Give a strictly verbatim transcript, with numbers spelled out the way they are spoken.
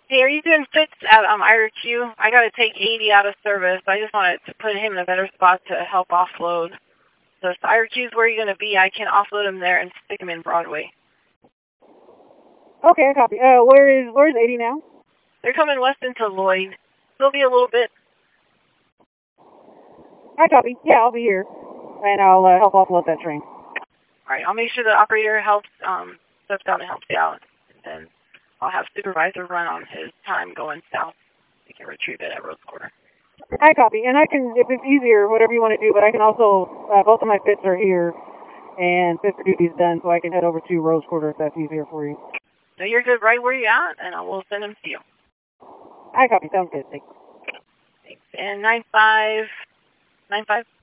Hey, are you doing fits at um, I R Q? I got to take eighty out of service. I just wanted to put him in a better spot to help offload. So if I R Q is where you're going to be, I can offload him there and stick him in Broadway. Okay, I copy. Uh, where is where's eighty now? They're coming west into Lloyd. It'll be a little bit. I copy. Yeah, I'll be here, and I'll uh, help offload that train. All right, I'll make sure the operator helps um steps out and helps you out, and then I'll have supervisor run on his time going south. We can retrieve it at Rose Quarter. I copy, and I can, if it's easier, whatever you want to do, but I can also, uh, both of my fits are here, and fit for duty is done, so I can head over to Rose Quarter if that's easier for you. No, you're good right where you're at, and I will send them to you. I copy. Sounds good. Thanks. Thanks. And nine five, nine five.